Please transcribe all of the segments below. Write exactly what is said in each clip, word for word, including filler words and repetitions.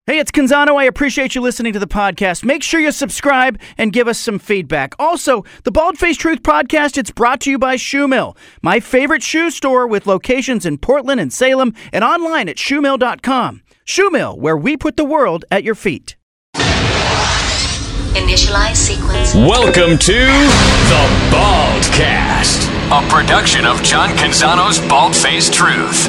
Hey, it's Canzano. I appreciate you listening to the podcast. Make sure you subscribe and give us some feedback. Also, the Bald Face Truth podcast, it's brought to you by Shoe Mill, my favorite shoe store with locations in Portland and Salem and online at shoe mill dot com. Shoe Mill, where we put the world at your feet. Initialize sequence. Welcome to the Baldcast, a production of John Canzano's Bald Face Truth.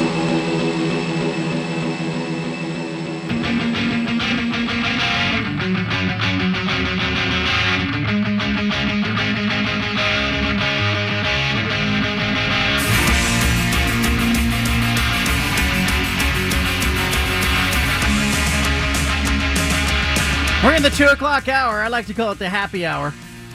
We're in the two o'clock hour. I like to call it the happy hour.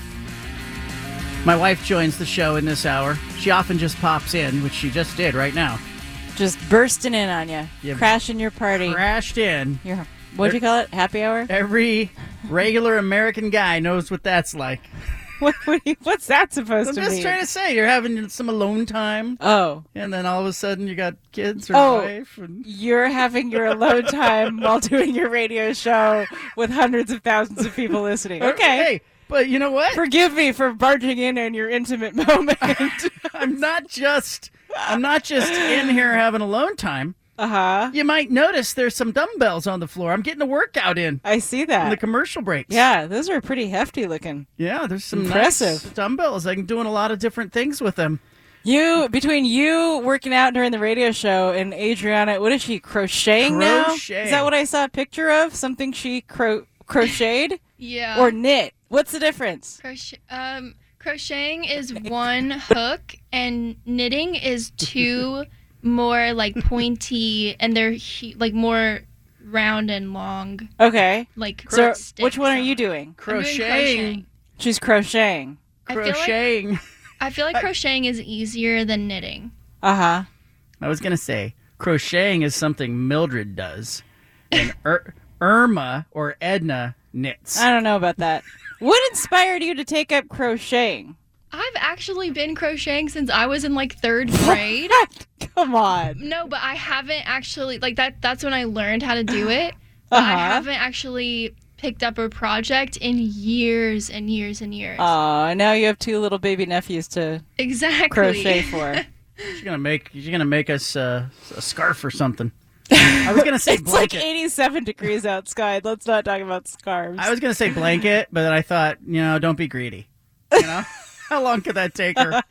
My wife joins the show in this hour. She often just pops in, which she just did right now. Just bursting in on you. You Crashing your party. Crashed in. Your, what'd you call it? Happy hour? Every regular American guy knows what that's like. What, what you, what's that supposed I'm to just mean? trying to say, you're having some alone time, Oh. and then all of a sudden you got kids or Oh, wife. And... you're having your alone time while doing your radio show with hundreds of thousands of people listening. Okay. Hey, but you know what? Forgive me for barging in on your intimate moment. I'm not just I'm not just in here having alone time. Uh-huh. You might notice there's some dumbbells on the floor. I'm getting a workout in. I see that. In the commercial breaks. Yeah, those are pretty hefty looking. Yeah, there's some Impressive. nice dumbbells. I'm doing a lot of different things with them. You, between you working out during the radio show and Adriana, what is she, crocheting now? Crochet. Is that what I saw a picture of? Something she cro- crocheted? Yeah. Or knit? What's the difference? Crochet, um, crocheting is one hook, and knitting is two more like pointy, and they're he- like more round and long. Okay. Like So, sticks which one are on. you doing? I'm doing Crocheting. She's crocheting. I feel like- Crocheting. I feel like crocheting is easier than knitting. Uh-huh. I was going to say, crocheting is something Mildred does. And Ir- Irma or Edna knits. I don't know about that. What inspired you to take up crocheting? I've actually been crocheting since I was in like third grade. Come on. No, but I haven't actually, like that. that's when I learned how to do it. But I Uh-huh. haven't actually picked up a project in years and years and years. Aw, and now you have two little baby nephews to exactly. crochet for. She's gonna make. She's gonna make us uh, a scarf or something. I was gonna say It's blanket. like eighty-seven degrees outside. Let's not talk about scarves. I was gonna say blanket, but then I thought, you know, don't be greedy. You know, how long could that take her?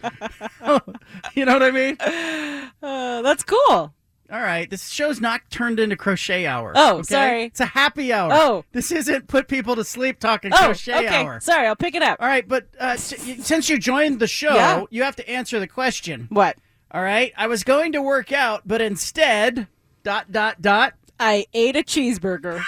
You know what I mean? Uh, that's cool. All right, this show's not turned into crochet hour. Oh, okay? sorry. It's a happy hour. Oh. This isn't put people to sleep talking Oh, crochet okay. hour. Sorry, I'll pick it up. All right, but uh, s- y- since you joined the show, Yeah. you have to answer the question. What? All right, I was going to work out, but instead, dot dot dot. I ate a cheeseburger.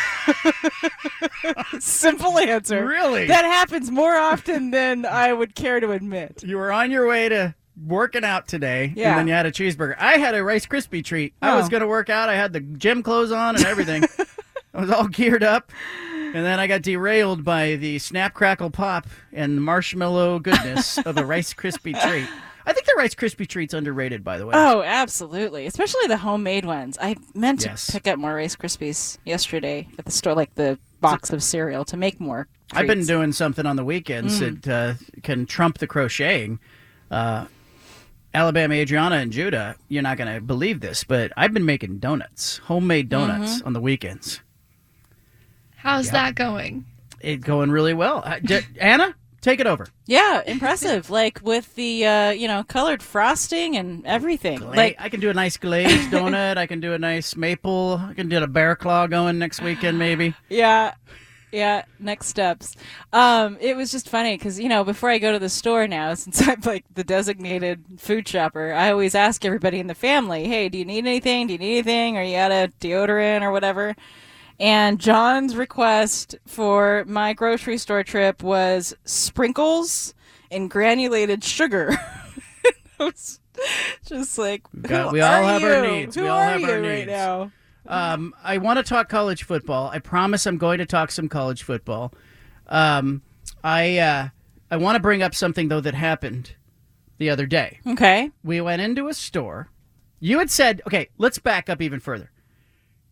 Simple answer. Really? That happens more often than I would care to admit. You were on your way to working out today, Yeah. and then you had a cheeseburger. I had a Rice Krispie treat. I Oh. was going to work out. I had the gym clothes on and everything. I was all geared up, and then I got derailed by the snap, crackle, pop, and marshmallow goodness of a Rice Krispie treat. I think the Rice Krispie treat's underrated, by the way. Oh, absolutely. Especially the homemade ones. I meant to Yes. pick up more Rice Krispies yesterday at the store, like the box of cereal, to make more treats. I've been doing something on the weekends Mm. that uh, can trump the crocheting. Uh, Alabama, Adriana, and Judah, you're not going to believe this, but I've been making donuts, homemade donuts Mm-hmm. on the weekends. How's Yep. that going? It's going really well. Uh, J- Anna, take it over. Yeah, impressive. Like with the, uh, you know, colored frosting and everything. Gla- Like, I can do a nice glazed donut. I can do a nice maple. I can do a bear claw going next weekend, maybe. yeah. Yeah, next steps. Um, it was just funny because, you know, before I go to the store now, since I'm like the designated food shopper, I always ask everybody in the family, hey, do you need anything? Do you need anything? Are you out of deodorant or whatever? And John's request for my grocery store trip was sprinkles and granulated sugar. It was just like, got- who we all are have our you? needs. Who We all are have you our right needs. now? Um, I want to talk college football. I promise I'm going to talk some college football. Um, I uh, I want to bring up something, though, that happened the other day. Okay. We went into a store. You had said, okay, let's back up even further.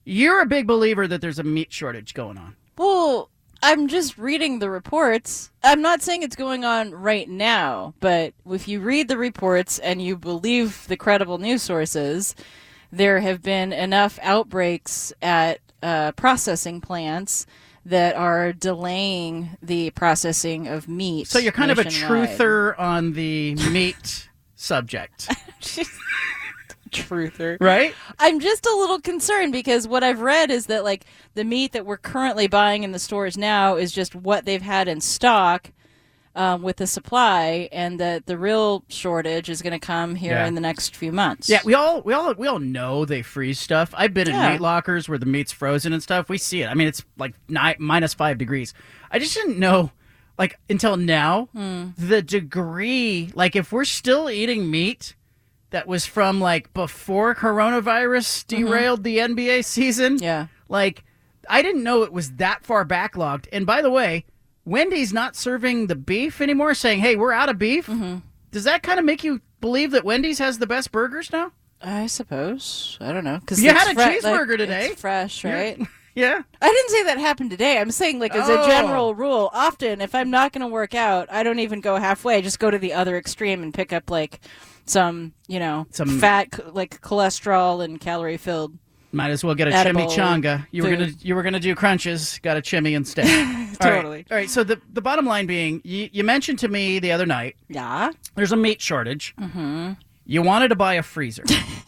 you're a big believer that there's a meat shortage going on. Well, I'm just reading the reports. I'm not saying it's going on right now, but if you read the reports and you believe the credible news sources, there have been enough outbreaks at uh, processing plants that are delaying the processing of meat. So you're kind of a nationwide. truther on the meat subject. Truther. Right? I'm just a little concerned because what I've read is that like the meat that we're currently buying in the stores now is just what they've had in stock um, with the supply, and that the real shortage is going to come here Yeah. in the next few months. Yeah, we all we all we all know they freeze stuff. I've been in Yeah. meat lockers where the meat's frozen and stuff. We see it. I mean, it's like nine, minus five degrees. I just didn't know, like until now, Hmm. the degree. Like if we're still eating meat that was from like before coronavirus derailed the N B A season. Mm-hmm. Yeah. Like I didn't know it was that far backlogged. And by the way, Wendy's not serving the beef anymore, saying, "Hey, we're out of beef." Mm-hmm. Does that kind of make you believe that Wendy's has the best burgers now? I suppose. I don't know. Cause You it's had a fre- cheeseburger like, today. It's fresh, right? Yeah. I didn't say that happened today. I'm saying, like, as Oh. a general rule, often if I'm not going to work out, I don't even go halfway. I just go to the other extreme and pick up, like, some, you know, Some- fat, c- like, cholesterol and calorie-filled. Might as well get a Edible chimichanga. You were food. gonna you were gonna do crunches. Got a chimmy instead. All right. Totally. All right. So the the bottom line being, you, you mentioned to me the other night Yeah. there's a meat shortage. Mm-hmm. You wanted to buy a freezer.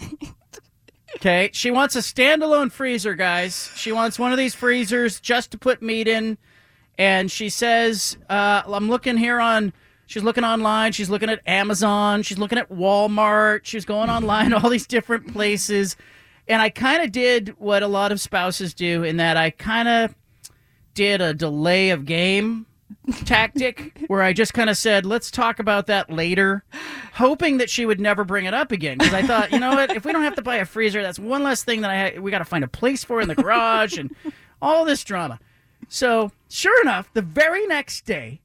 Okay. She wants a standalone freezer, guys. She wants one of these freezers just to put meat in. And she says, uh, I'm looking here on. She's looking online. She's looking at Amazon. She's looking at Walmart. She's going online, all these different places. And I kind of did what a lot of spouses do in that I kind of did a delay of game tactic where I just kind of said, let's talk about that later, hoping that she would never bring it up again. Because I thought, you know what, if we don't have to buy a freezer, that's one less thing that I ha- we got to find a place for in the garage and all this drama. So sure enough, the very next day,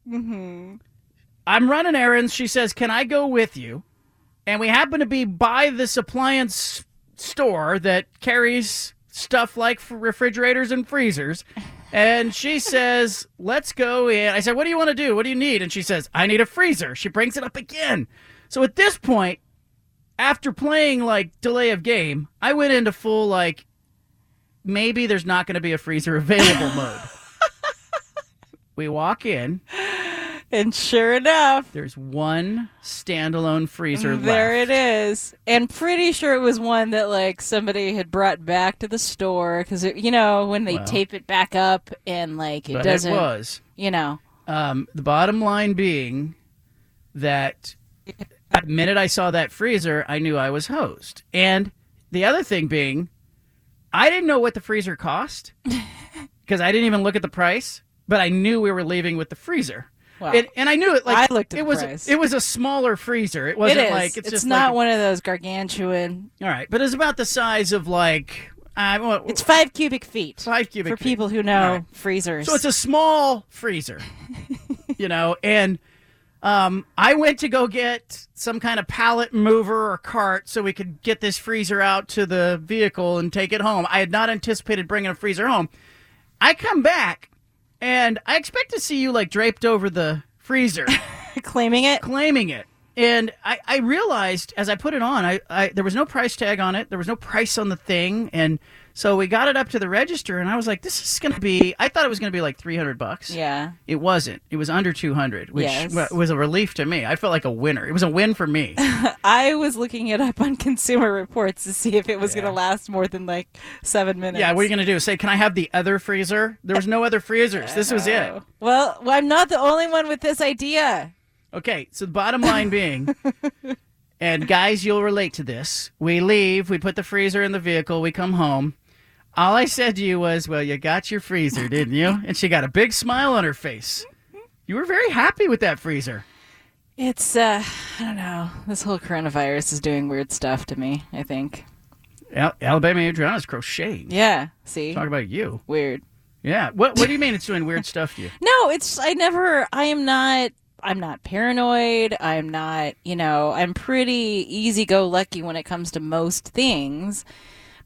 I'm running errands. She says, can I go with you? And we happen to be by this appliance store that carries stuff like refrigerators and freezers. And she says, let's go in. I said, what do you want to do? What do you need? And she says, I need a freezer. She brings it up again. So at this point, after playing like delay of game, I went into full like, maybe there's not going to be a freezer available mode. We walk in. And sure enough, There's one standalone freezer there left. it is. And pretty sure it was one that, like, somebody had brought back to the store. Because, you know, when they Well. tape it back up and, like, it But doesn't, it was. you know. Um, the bottom line being that the minute I saw that freezer, I knew I was hosed. And the other thing being, I didn't know what the freezer cost because I didn't even look at the price, but I knew we were leaving with the freezer. Wow. It, and I knew it. Like I looked at it the was. price. It was a smaller freezer. It It wasn't is. like it's, it's just not like, one of those gargantuan. All right, but it's about the size of like uh, what- It's five cubic feet. Five cubic For feet. people who know All right. freezers. So it's a small freezer, you know, and um, I went to go get some kind of pallet mover or cart so we could get this freezer out to the vehicle and take it home. I had not anticipated bringing a freezer home. I come back, and I expect to see you, like, draped over the freezer, claiming it. claiming it. And I, I realized as I put it on, I, I there was no price tag on it. There was no price on the thing. And so we got it up to the register, and I was like, this is going to be, I thought it was going to be like three hundred bucks. Yeah. It wasn't. It was under two hundred, which Yes. wa- was a relief to me. I felt like a winner. It was a win for me. I was looking it up on Consumer Reports to see if it was Yeah. going to last more than like seven minutes. Yeah, what are you going to do? Say, can I have the other freezer? There was no other freezers. This was it. Oh. Well, well, I'm not the only one with this idea. Okay, so the bottom line being, and guys, you'll relate to this. We leave, we put the freezer in the vehicle, we come home. All I said to you was, well, you got your freezer, didn't you? And she got a big smile on her face. You were very happy with that freezer. It's, uh, I don't know. This whole coronavirus is doing weird stuff to me, I think. Al- Alabama Adriana's crocheting. Yeah, see? Talk about you. Weird. Yeah. What What do you mean it's doing weird stuff to you? No, it's, I never, I am not, I'm not paranoid. I'm not, you know, I'm pretty easy-go-lucky when it comes to most things.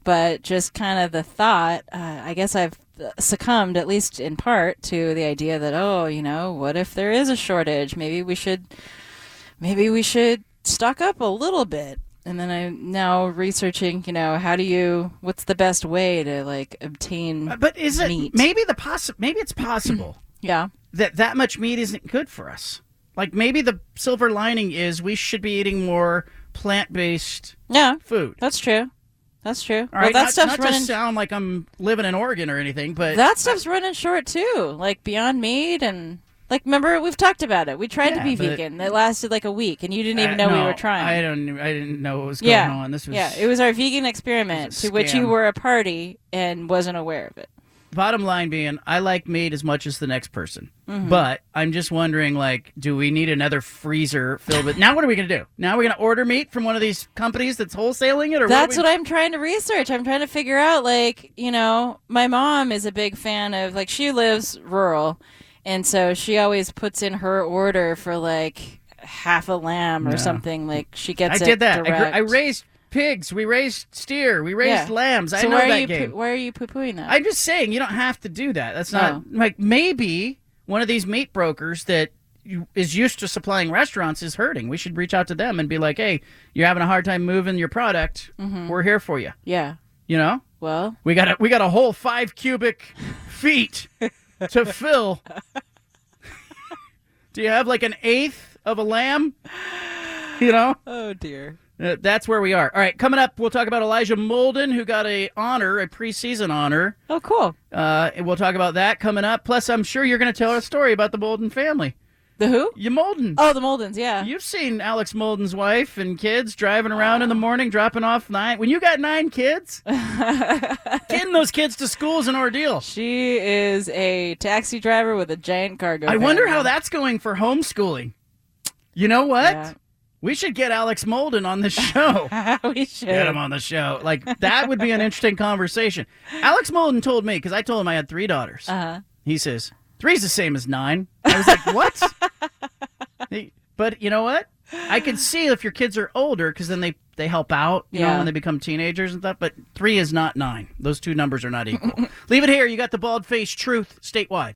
but just kind of the thought, uh, I guess I've succumbed, at least in part, to the idea that, oh, you know, what if there is a shortage? Maybe we should, maybe we should stock up a little bit. And then I'm now researching, you know, how do you, what's the best way to, like, obtain meat? But is it, meat? maybe the possi- maybe it's possible Yeah. that that much meat isn't good for us. Like, maybe the silver lining is we should be eating more plant-based Yeah. food. That's true. That's true. All well, right, that not, stuff's not running. to sound like I'm living in Oregon or anything, but That stuff's running short too. Like Beyond Meat and like remember we've talked about it. We tried Yeah, to be but- vegan. It lasted like a week, and you didn't even Uh, know we no, were trying. I don't. I didn't know what was going yeah, on. This was yeah. It was our vegan experiment it was a to which you scam. were a party and wasn't aware of it. Bottom line being, I like meat as much as the next person, Mm-hmm. but I'm just wondering, like, do we need another freezer filled with? Now, what are we gonna do? Now we're gonna order meat from one of these companies that's wholesaling it, or That's what, what are we... I'm trying to research. I'm trying to figure out, like, you know, my mom is a big fan of, like, she lives rural, and so she always puts in her order for, like, half a lamb or No. something. Like, she I gets it did that. I, direct. gr- I raised pigs. We raised steer. We raised Yeah. lambs. I so know why are that you game. Poo- why are you poo-pooing that? I'm just saying, you don't have to do that. That's not Oh. like maybe one of these meat brokers that you, is used to supplying restaurants is hurting. We should reach out to them and be like, "Hey, you're having a hard time moving your product. Mm-hmm. We're here for you." yeah. You know, Well, we got a we got a whole five cubic feet to fill. Do you have like an eighth of a lamb? You know. oh dear. Uh, that's where we are. All right, coming up, we'll talk about Elijah Molden, who got a honor, a preseason honor. Oh, cool. Uh, and we'll talk about that coming up. Plus, I'm sure you're going to tell a story about the Molden family. The who? You Molden. Oh, the Moldens, yeah. You've seen Alex Molden's wife and kids driving around in the morning, dropping off nine. When you got nine kids, getting those kids to school is an ordeal. She is a taxi driver with a giant cargo I van wonder how now. that's going for homeschooling. You know what? Yeah. We should get Alex Molden on this show. we should. Get him on the show. Like, that would be an interesting conversation. Alex Molden told me, because I told him I had three daughters. Uh-huh. He says, three's the same as nine. I was like, what? He- but you know what? I can see if your kids are older, because then they, they help out, you know, Yeah. when they become teenagers and stuff. But three is not nine. Those two numbers are not equal. Leave it here. You got the bald-faced truth statewide.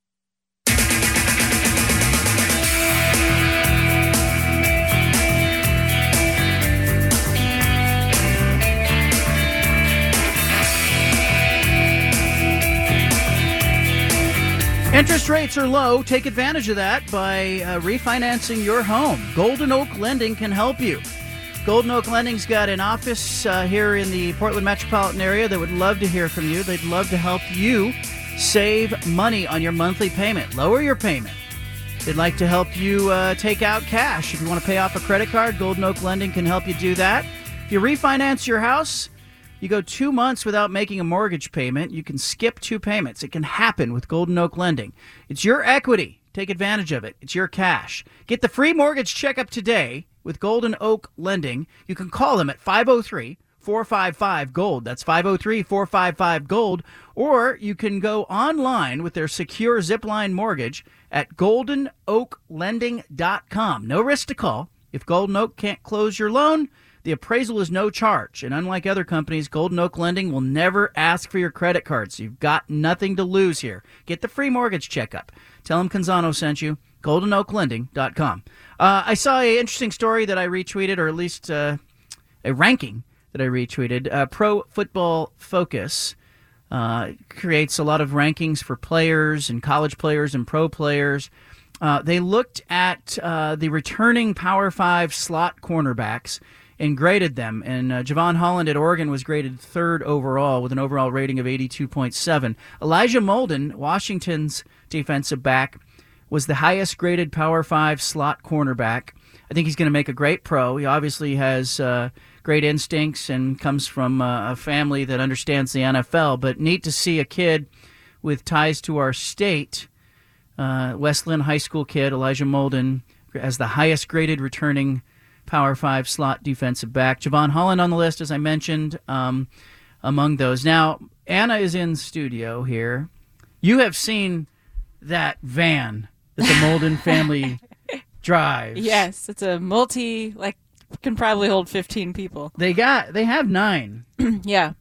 Interest rates are low. Take advantage of that by uh, refinancing your home. Golden Oak Lending can help you. Golden Oak Lending's got an office uh, here in the Portland metropolitan area that would love to hear from you. They'd love to help you save money on your monthly payment, lower your payment. They'd like to help you uh, take out cash. If you want to pay off a credit card, Golden Oak Lending can help you do that. If you refinance your house, you go two months without making a mortgage payment, you can skip two payments. It can happen with Golden Oak Lending. It's your equity. Take advantage of it. It's your cash. Get the free mortgage checkup today with Golden Oak Lending. You can call them at five oh three, four five five, GOLD. That's five oh three, four five five, GOLD. Or you can go online with their secure Zipline mortgage at golden oak lending dot com. No risk to call. If Golden Oak can't close your loan, the appraisal is no charge, and unlike other companies, Golden Oak Lending will never ask for your credit card, so you've got nothing to lose here. Get the free mortgage checkup. Tell them Canzano sent you, golden oak lending dot com. Uh, I saw an interesting story that I retweeted, or at least uh, a ranking that I retweeted. Uh, Pro Football Focus uh, creates a lot of rankings for players and college players and pro players. Uh, they looked at uh, the returning Power Five slot cornerbacks and graded them. And uh, Javon Holland at Oregon was graded third overall with an overall rating of eighty-two point seven. Elijah Molden, Washington's defensive back, was the highest graded Power Five slot cornerback. I think he's going to make a great pro. He obviously has uh, great instincts and comes from uh, a family that understands the N F L. But neat to see a kid with ties to our state, uh, West Linn High School kid, Elijah Molden, as the highest graded returning Power Five slot defensive back. Javon Holland on the list, as I mentioned, um, among those. Now, Anna is in studio here. You have seen that van that the Molden family drives. Yes, it's a multi, like, can probably hold fifteen people. They got, they have nine. Yeah.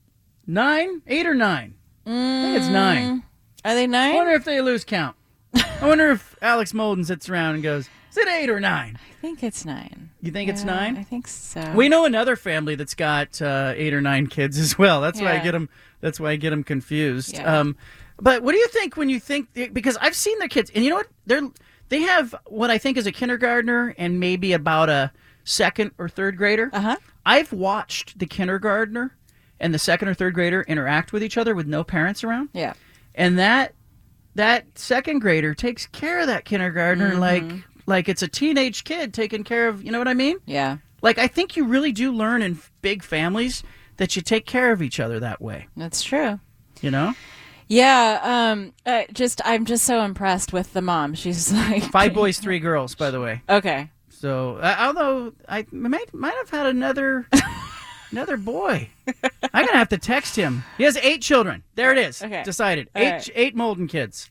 Nine? Eight or nine? I think it's nine. Are they nine? I wonder if they lose count. I wonder if Alex Molden sits around and goes, is it eight or nine? I think it's nine. You think yeah, it's nine? I think so. We know another family that's got uh, eight or nine kids as well. That's why I Yeah. get them. That's why I get them confused. Yeah. Um, but what do you think when you think? Because I've seen their kids, and you know what? They're they have what I think is a kindergartner and maybe about a second or third grader. Uh huh. I've watched the kindergartner and the second or third grader interact with each other with no parents around, Yeah. and that that second grader takes care of that kindergartner Mm-hmm. like like it's a teenage kid taking care of. You know what I mean? Yeah. Like, I think you really do learn in f- big families that you take care of each other that way, That's true. you know? Yeah. Um. Uh, just I'm just so impressed with the mom. She's like Five boys, three girls, by the way. Okay. So, uh, although I might, might have had another another boy. I'm going to have to text him. He has eight children. There it is. Okay. Decided. All Eight right. eight Molden kids.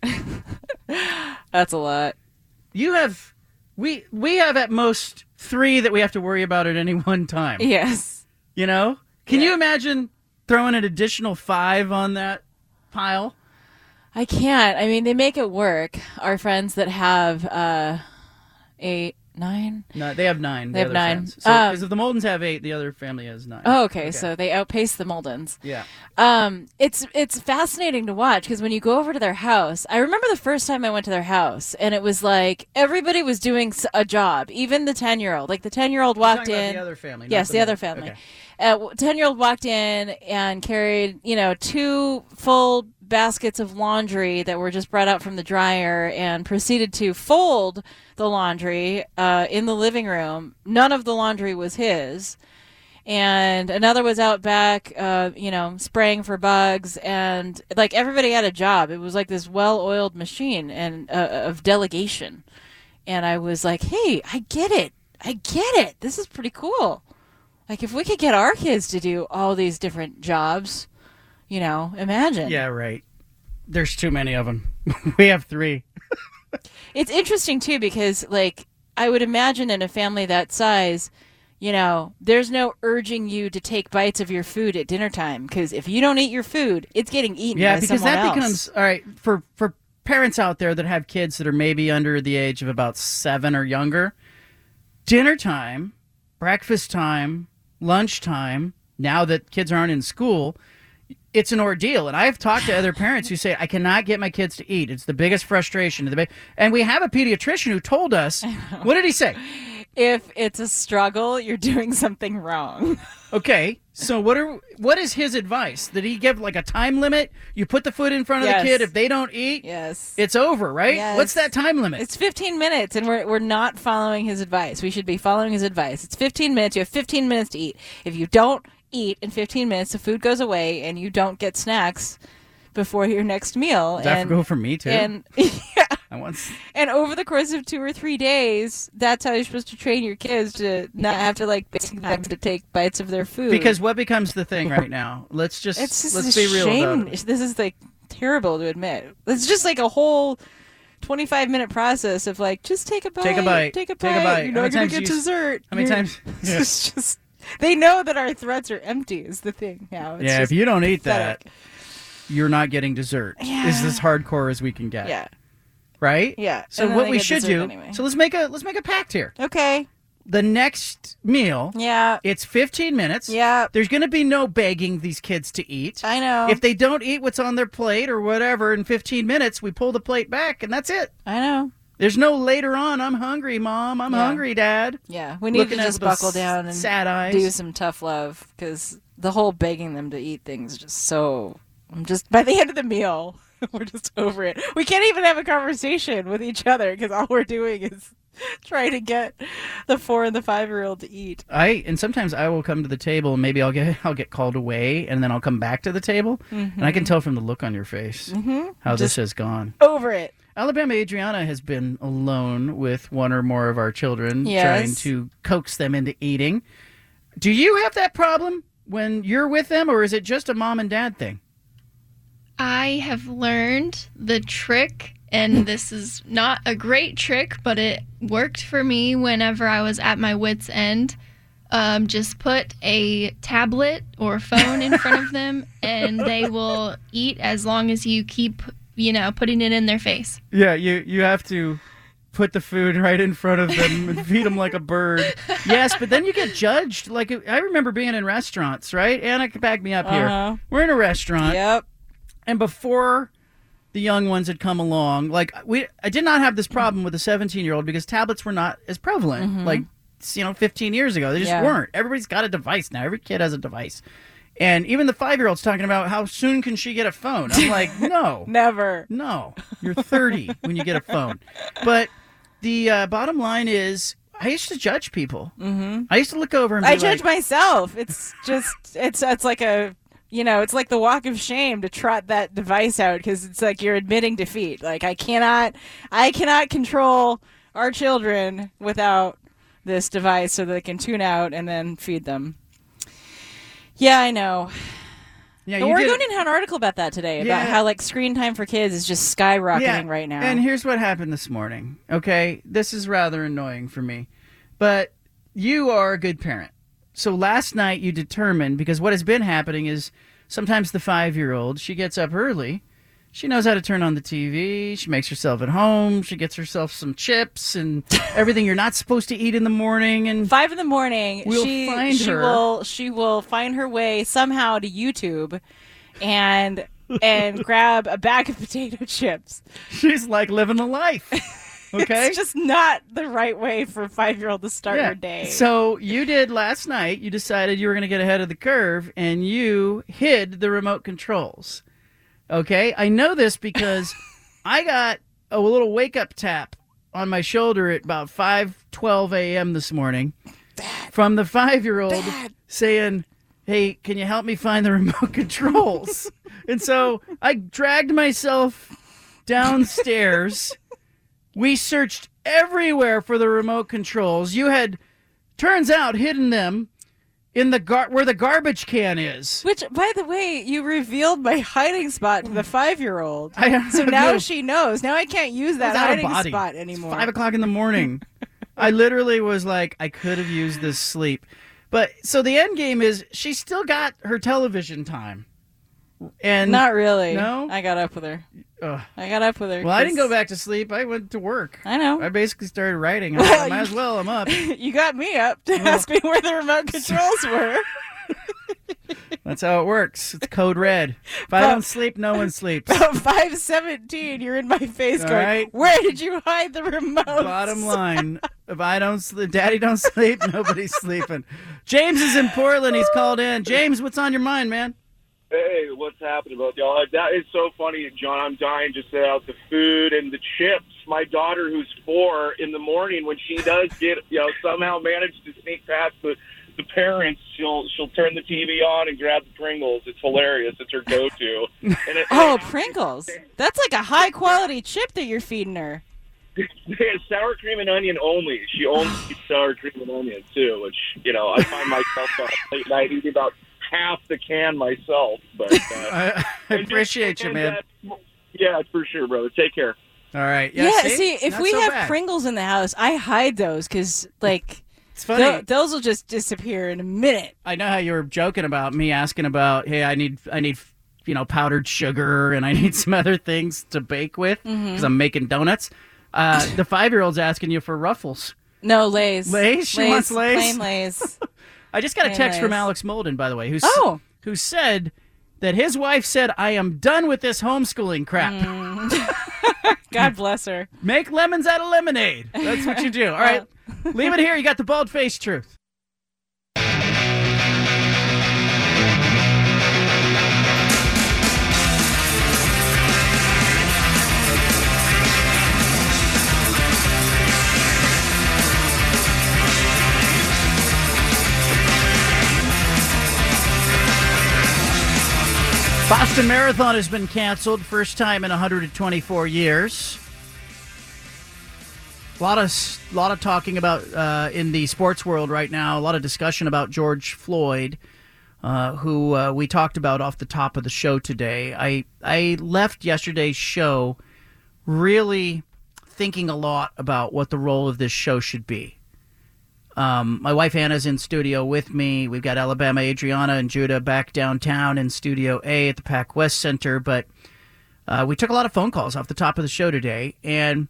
That's a lot. You have, we we have at most three that we have to worry about at any one time. Yes. You know? Can Yeah. you imagine throwing an additional five on that pile? I can't. I mean, they make it work. Our friends that have uh, eight, nine. No, they have nine. They the have other nine. friends. So, Um, because if the Moldens have eight, the other family has nine. Oh, okay. So they outpace the Moldens. Yeah. Um, it's it's fascinating to watch because when you go over to their house, I remember the first time I went to their house, and it was like everybody was doing s- a job. Even the ten year old, like the ten year old walked Talking about in. the other family. not Yes, the other Molden. family. Okay. Uh, ten year old walked in and carried, you know, two full baskets of laundry that were just brought out from the dryer and proceeded to fold the laundry uh, in the living room. None of the laundry was his. And another was out back, uh, you know, spraying for bugs. And like everybody had a job. It was like this well oiled machine and uh, of delegation. And I was like, hey, I get it. I get it. This is pretty cool. Like, if we could get our kids to do all these different jobs, you know, imagine. Yeah, right. There's too many of them. We have three. It's interesting, too, because, like, I would imagine in a family that size, you know, there's no urging you to take bites of your food at dinner time. Because if you don't eat your food, it's getting eaten Yeah, by because someone that else. becomes all right for for parents out there that have kids that are maybe under the age of about seven or younger. Dinner time, breakfast time, lunchtime. Now that kids aren't in school, it's an ordeal. And I've talked to other parents who say, I cannot get my kids to eat. It's the biggest frustration. The big... And we have a pediatrician who told us, what did he say? If it's a struggle, you're doing something wrong. Okay, so what are what is his advice? Did he give like a time limit? You put the food in front of Yes. the kid. If they don't eat, Yes. it's over, right? Yes. What's that time limit? It's fifteen minutes, and we're, we're not following his advice. We should be following his advice. It's fifteen minutes. You have fifteen minutes to eat. If you don't eat in fifteen minutes, the food goes away, and you don't get snacks before your next meal. Does that and, go for me too? And yeah, I once, and over the course of two or three days, that's how you're supposed to train your kids to not have to like beg them to take bites of their food. because what becomes the thing right now? Let's just, it's just let's a be real shame. about it. This is like terrible to admit. It's just like a whole twenty-five minute process of like, just take a bite, Take a bite, take a take a bite. bite. You're How not many gonna times get do you- dessert. How many You're- times? It's Yeah. just they know that our threats are empty. Is the thing now? It's Yeah, just if you don't eat pathetic. that, you're not getting dessert. Yeah. Is as hardcore as we can get. yeah, Right? yeah. So And then what they we get should dessert do? anyway. So let's make a let's make a pact here. Okay. The next meal, Yeah. it's fifteen minutes. Yeah. There's going to be no begging these kids to eat. I know. If they don't eat what's on their plate or whatever in fifteen minutes, we pull the plate back and that's it. I know. There's no later on, I'm hungry, Mom. I'm Yeah. hungry, Dad. Yeah. We need Looking to at just those buckle down and sad eyes. do some tough love because the whole begging them to eat things is just so. I'm just by the end of the meal, we're just over it. We can't even have a conversation with each other because all we're doing is trying to get the four and the five year old to eat. I and sometimes I will come to the table and maybe I'll get I'll get called away and then I'll come back to the table and I can tell from the look on your face how this has gone. Over it. Alabama Adriana has been alone with one or more of our children, Yes. trying to coax them into eating. Do you have that problem when you're with them, or is it just a mom and dad thing? I have learned the trick, and this is not a great trick, but it worked for me whenever I was at my wit's end. Um, just put a tablet or phone in front of them, and they will eat as long as you keep, you know, putting it in their face. Yeah, you, you have to put the food right in front of them and feed them like a bird. Yes, but then you get judged. Like, I remember being in restaurants, right? Anna, back me up here. Uh-huh. We're in a restaurant. Yep. And before the young ones had come along, like, we, I did not have this problem with a seventeen-year-old because tablets were not as prevalent. Mm-hmm. Like, you know, fifteen years ago. They just Yeah. weren't. Everybody's got a device now. Every kid has a device. And even the five-year-old's talking about how soon can she get a phone. I'm like, no. Never. No. You're thirty when you get a phone. But the uh, bottom line is, I used to judge people. Mm-hmm. I used to look over and be I like, judge myself. It's just, it's it's like a, you know, it's like the walk of shame to trot that device out because it's like you're admitting defeat. Like, I cannot, I cannot control our children without this device so that they can tune out and then feed them. Yeah, I know. yeah, The you did- Oregonian had an article about that today, about Yeah. how like screen time for kids is just skyrocketing Yeah, right now. And here's what happened this morning. Okay, this is rather annoying for me, but you are a good parent. So last night you determined, because what has been happening is sometimes the five-year-old, she gets up early. She knows how to turn on the T V. She makes herself at home. She gets herself some chips and everything you're not supposed to eat in the morning. And Five in the morning, We'll she find she her. will she will find her way somehow to YouTube, and and grab a bag of potato chips. she's like living the life. Okay? It's just not the right way for a five year old to start her day. So you did last night. You decided you were going to get ahead of the curve, and you hid the remote controls. Okay? I know this because I got a little wake-up tap on my shoulder at about five twelve a.m. this morning from the five-year-old saying, hey, can you help me find the remote controls? And so I dragged myself downstairs. We searched everywhere for the remote controls. You had, turns out, hidden them in the gar- where the garbage can is. Which, by the way, you revealed my hiding spot to the five year old. I- So now no. she knows. Now I can't use that It's out of hiding body. spot It's anymore. five o'clock in the morning. I literally was like, I could have used this sleep. But so the end game is she still got her television time. And Not really. No? I got up with her. Ugh. I got up with her. Well, I didn't 'cause- go back to sleep. I went to work. I know. I basically started writing. I thought, Well, might you- as well. I'm up. You got me up to ask me where the remote controls were. That's how it works. It's code red. If I don't sleep, no one sleeps. About five seventeen, you're in my face All going, right. where did you hide the remote? Bottom line, if I don't sleep, Daddy don't sleep, nobody's sleeping. James is in Portland. He's called in. James, what's on your mind, man? Hey, what's happening about y'all? That is so funny, John. I'm dying to set out the food and the chips. My daughter, who's four, in the morning when she does get, you know, somehow manage to sneak past the, the parents, she'll she'll turn the T V on and grab the Pringles. It's hilarious. It's her go-to. And it, Oh, Pringles. That's like a high quality chip that you're feeding her. It's sour cream and onion only. She only eats sour cream and onion too, which, you know, I find myself uh, late night eating about half the can myself. But uh, I, I appreciate you, and, man. uh, yeah, for sure, brother. Take care. All right. Yeah, Yeah, see, if Not we so have bad. Pringles in the house, I hide those because, like, It's funny. th- those will just disappear in a minute. I know how you were joking about me asking about, hey, I need, I need, you know, powdered sugar and I need some other things to bake with because Mm-hmm. I'm making donuts. Uh, the five-year-old's asking you for Ruffles. No, Lay's. Lay's? She wants Lay's? Plain Lay's. I just got a Plain text from Lay's. Alex Molden, by the way, who Oh. who said that his wife said, I am done with this homeschooling crap. Mm. God bless her. Make lemons out of lemonade. That's what you do. All right. Leave it here. You got the bald-faced truth. Boston Marathon has been canceled, first time in one hundred twenty-four years. A lot of lot of talking about uh, in the sports world right now. A lot of discussion about George Floyd, uh, who uh, we talked about off the top of the show today. I I left yesterday's show really thinking a lot about what the role of this show should be. Um, my wife Anna's in studio with me. We've got Alabama Adriana and Judah back downtown in Studio A at the Pac West Center. But uh, we took a lot of phone calls off the top of the show today, and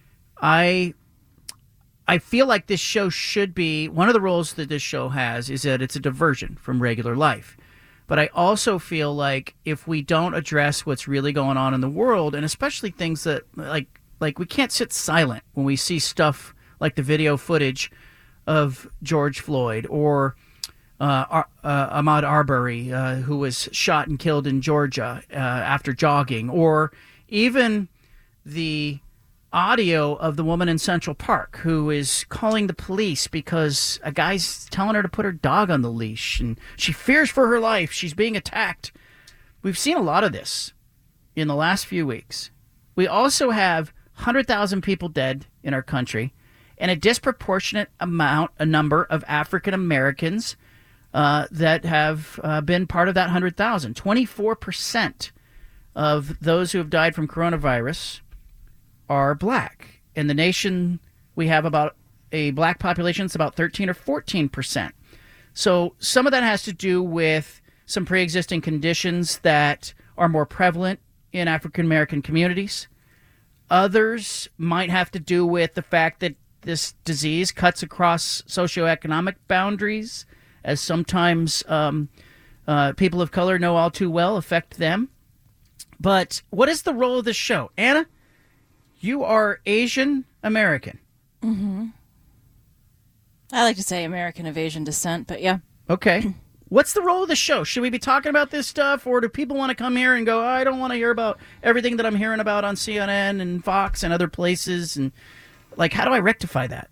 I I feel like this show should be, one of the roles that this show has is that it's a diversion from regular life. But I also feel like if we don't address what's really going on in the world, and especially things that, like, like we can't sit silent when we see stuff like the video footage of George Floyd, or uh, Ar- uh, Ahmaud Arbery, uh, who was shot and killed in Georgia uh, after jogging, or even the audio of the woman in Central Park who is calling the police because a guy's telling her to put her dog on the leash, and she fears for her life. She's being attacked. We've seen a lot of this in the last few weeks. We also have one hundred thousand people dead in our country, and a disproportionate amount, a number of African Americans uh, that have uh, been part of that one hundred thousand. twenty-four percent of those who have died from coronavirus are black. In the nation, we have about a black population that's about thirteen or fourteen percent. So some of that has to do with some pre-existing conditions that are more prevalent in African American communities. Others might have to do with the fact that this disease cuts across socioeconomic boundaries, as sometimes um, uh, people of color know all too well affect them. But what is the role of this show? Anna, you are Asian American. Mm-hmm. I like to say American of Asian descent, but yeah. Okay. What's the role of the show? Should we be talking about this stuff, or do people want to come here and go, oh, I don't want to hear about everything that I'm hearing about on C N N and Fox and other places? And, like, how do I rectify that?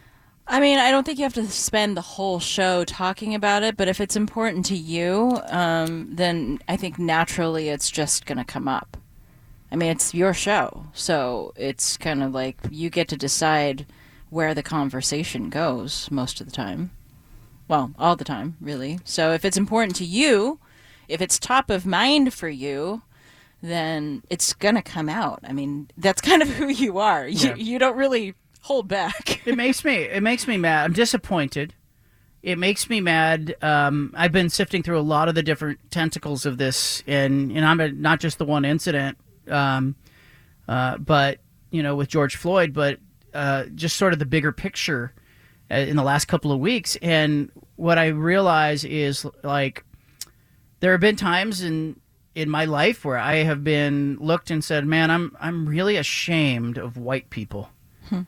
I mean, I don't think you have to spend the whole show talking about it, but if it's important to you, um, then I think naturally it's just going to come up. I mean, it's your show, so it's kind of like you get to decide where the conversation goes most of the time. Well, all the time, really. So if it's important to you, if it's top of mind for you, then it's going to come out. I mean, that's kind of who you are. You, Yeah. you don't really hold back. It makes me it makes me mad. I'm disappointed. It makes me mad. Um, I've been sifting through a lot of the different tentacles of this, and, and I'm a, not just the one incident, um, uh, but, you know, with George Floyd, but uh, just sort of the bigger picture uh, in the last couple of weeks. And what I realize is, like, there have been times in in my life where I have been looked and said, man, I'm I'm really ashamed of white people. Hmm.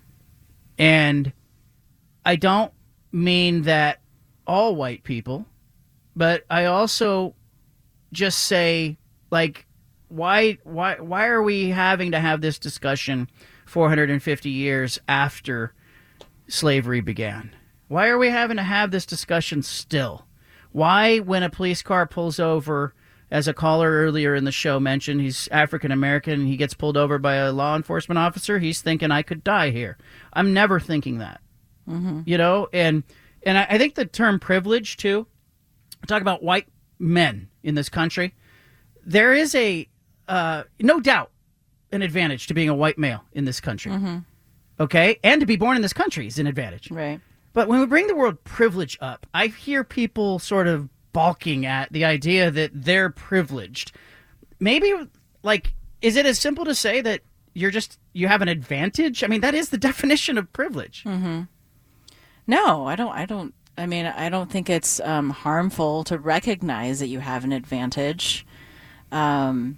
And I don't mean that all white people, but I also just say, like, why why why are we having to have this discussion four hundred fifty years after slavery began? Why are we having to have this discussion still? Why, when a police car pulls over, as a caller earlier in the show mentioned, he's African American and he gets pulled over by a law enforcement officer, he's thinking, I could die here. I'm never thinking that. Mm-hmm. You know, and and I, I think the term privilege, too, talk about white men in this country, there is a, uh, no doubt, an advantage to being a white male in this country. Mm-hmm. Okay? And to be born in this country is an advantage. Right. But when we bring the word privilege up, I hear people sort of balking at the idea that they're privileged. Maybe, like, is it as simple to say that you're just, you have an advantage? I mean, that is the definition of privilege. Mm-hmm. No, I don't, I don't, I mean, I don't think it's um, harmful to recognize that you have an advantage, um,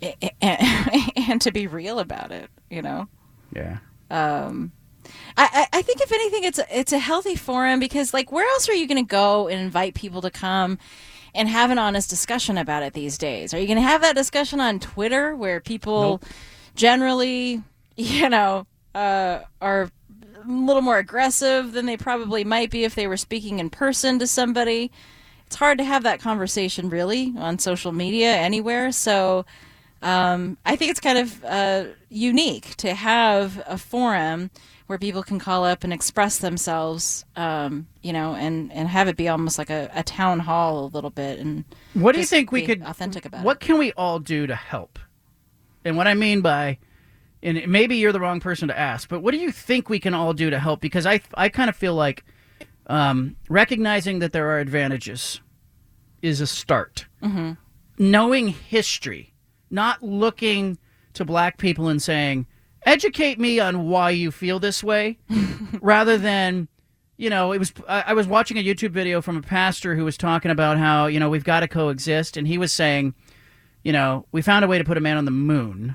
and, and to be real about it, you know? Yeah. Um, I, I think if anything, it's it's a healthy forum because, like, where else are you going to go and invite people to come and have an honest discussion about it these days? Are you going to have that discussion on Twitter where people Nope. generally, you know, uh, are a little more aggressive than they probably might be if they were speaking in person to somebody? It's hard to have that conversation, really, on social media anywhere. So um, I think it's kind of uh, unique to have a forum where people can call up and express themselves, um, you know, and, and have it be almost like a, a town hall a little bit. And What do you just think we be could, authentic about what it. can we all do to help? And what I mean by, and maybe you're the wrong person to ask, but what do you think we can all do to help? Because I, I kind of feel like Um, recognizing that there are advantages is a start. Mm-hmm. Knowing history, not looking to black people and saying, educate me on why you feel this way, rather than, you know, it was. I, I was watching a YouTube video from a pastor who was talking about how, you know, we've got to coexist, and he was saying, you know, we found a way to put a man on the moon,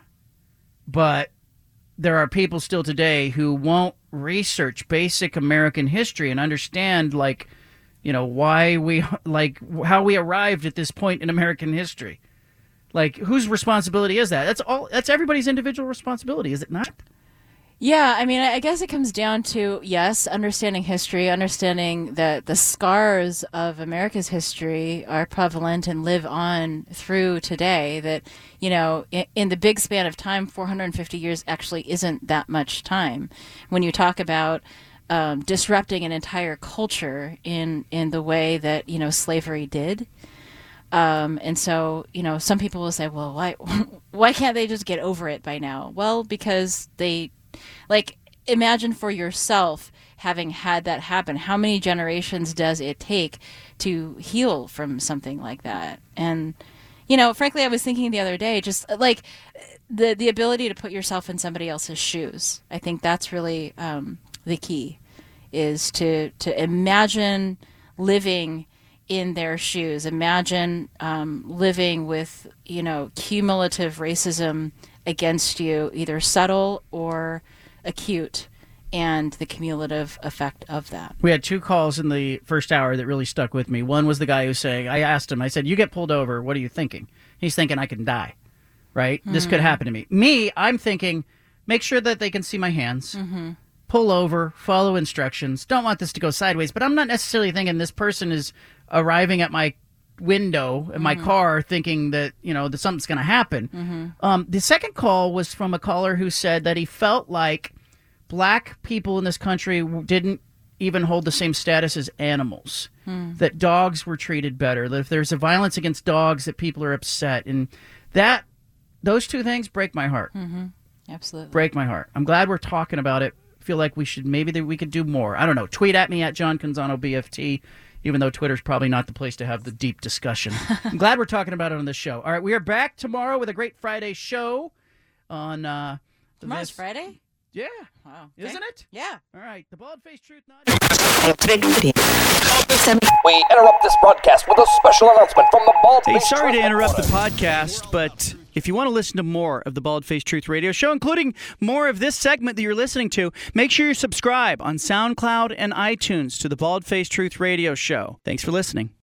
but there are people still today who won't research basic American history and understand, like, you know, why we, like, how we arrived at this point in American history. Like, whose responsibility is that? That's all. That's everybody's individual responsibility, is it not? Yeah, I mean, I guess it comes down to, yes, understanding history, understanding that the scars of America's history are prevalent and live on through today, that, you know, in, in the big span of time, four hundred fifty years actually isn't that much time. When you talk about um, disrupting an entire culture in, in the way that, you know, slavery did. Um, and so, you know, some people will say, well, why, why can't they just get over it by now? Well, because they... Like, imagine for yourself having had that happen. How many generations does it take to heal from something like that? And, you know, frankly, I was thinking the other day, just like the the ability to put yourself in somebody else's shoes. I think that's really um, the key, is to to imagine living in their shoes. Imagine um, living with, you know, cumulative racism against you, either subtle or acute, and the cumulative effect of that. We had two calls in the first hour that really stuck with me. One was the guy who's saying, I asked him, I said, you get pulled over, what are you thinking? He's thinking I can die, right? Mm-hmm. This could happen to me. Me, I'm thinking, make sure that they can see my hands, mm-hmm. pull over, follow instructions. Don't want this to go sideways, but I'm not necessarily thinking this person is arriving at my window in my mm-hmm. car thinking that, you know, that something's going to happen. Mm-hmm. Um, the second call was from a caller who said that he felt like black people in this country didn't even hold the same status as animals, mm. that dogs were treated better, that if there's a violence against dogs, that people are upset. And that, those two things break my heart. Mm-hmm. Absolutely. Break my heart. I'm glad we're talking about it. Feel like we should, maybe that we could do more. I don't know. Tweet at me at John Canzano B F T. Even though Twitter's probably not the place to have the deep discussion. I'm glad we're talking about it on this show. All right, we are back tomorrow with a great Friday show on... Uh, Tomorrow's this... Friday? Yeah. Wow. Okay. Isn't it? Yeah. All right, the Bald-Faced Truth... Not... We interrupt this broadcast with a special announcement from the Bald-Faced Hey, sorry Truth to interrupt the headquarters. podcast, but if you want to listen to more of the Bald-Faced Truth Radio Show, including more of this segment that you're listening to, make sure you subscribe on SoundCloud and iTunes to the Bald-Faced Truth Radio Show. Thanks for listening.